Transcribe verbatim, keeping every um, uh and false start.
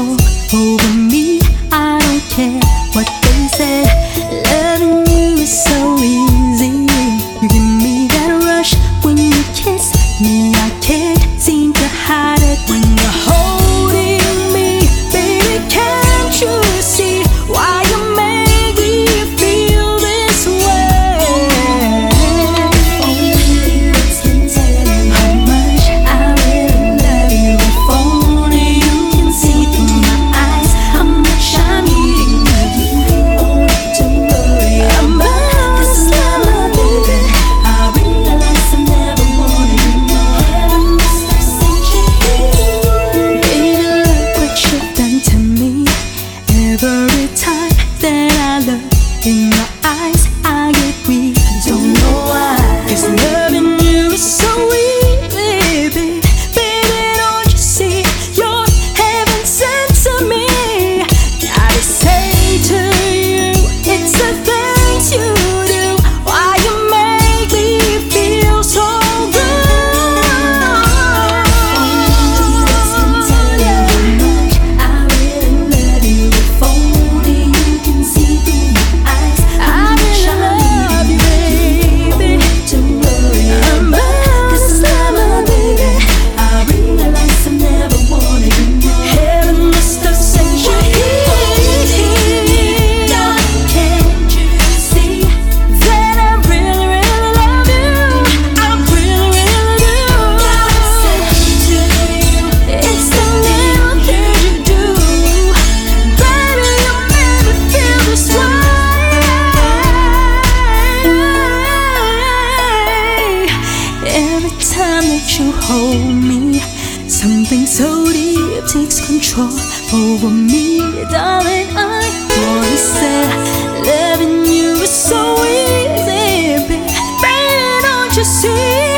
control over me. I don't care what they say. Loving you is so easy. You give me that rush when you kiss me. I can't seem to hide it when you're holding me. Baby, can't you see why you make me feel this way? Only words can tell you how much I really love you. If only you can see through my eyes how much I'm needing you. Don't worry about this love, baby. I realize I never wanted you more. Heaven must have sent you here. Baby, look what you've done to me. Every time that I look in your eyes, I get weak. Don't know why, 'cause loving you is so easy, baby. Baby, don't you see you're heaven sent to me? Gotta say to you, it's the things you do, why you make me feel so good. Only words can tell you how much I really love you. If only you can see through my eyes how much I love you, baby. Don't worry about this love, baby. I realize I never wanted you more. Heaven must have sent you here. Can't you see that I really, really love you? I really, really do. Gotta say to you, it's the little things you do. Baby, you make me feel this way. Every time that you hold me, something so deep takes control over me. Darling, I wanna say loving you is so easy, baby. Baby, don't you see?